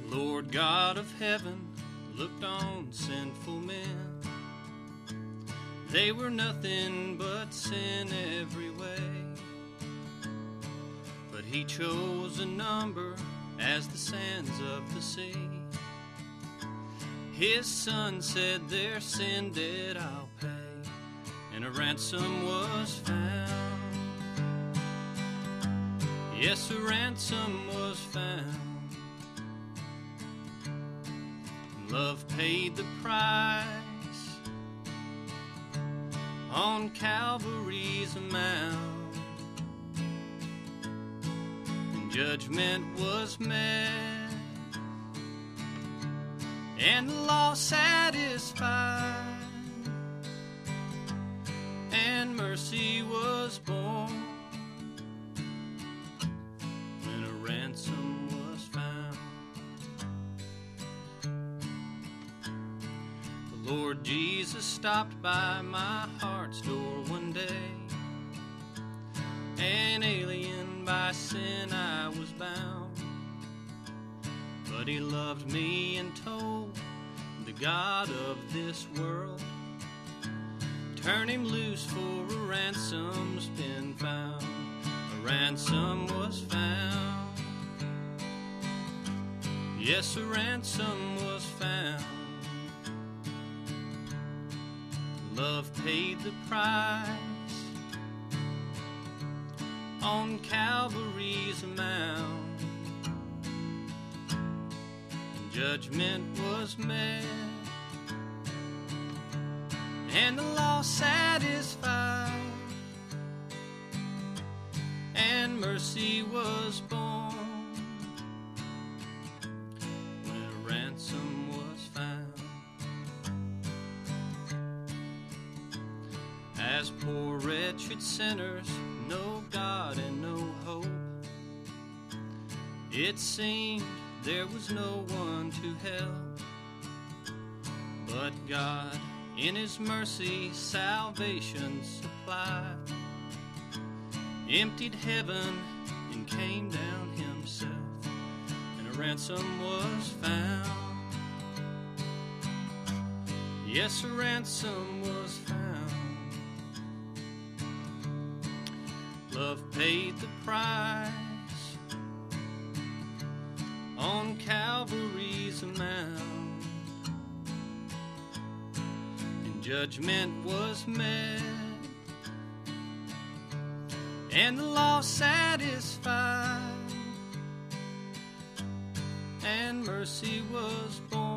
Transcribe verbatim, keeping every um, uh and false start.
Lord God of heaven looked on sinful men. They were nothing but sin every way. But he chose a number as the sands of the sea. His son said, their sin debt I'll pay, and a ransom was found. Yes, a ransom was found. Love paid the price on Calvary's mount, and judgment was met, and the law satisfied, and mercy was born, and a ransom was found. The Lord Jesus stopped by my heart's door one day. An alien by sin I was bound, but he loved me and told the God of this world, turn him loose for a ransom's been found. A ransom was found. Yes, a ransom was found. Love paid the price on Calvary's mount, and judgment was met, and the law satisfied, and mercy was born, when a ransom was found. As poor wretched sinners, no God and no hope, it seemed there was no one to help, but God in his mercy salvation supplied, emptied heaven and came down himself, and a ransom was found. Yes, a ransom was found. Love paid the price on Calvary's mount, and judgment was met, and the law satisfied, and mercy was born.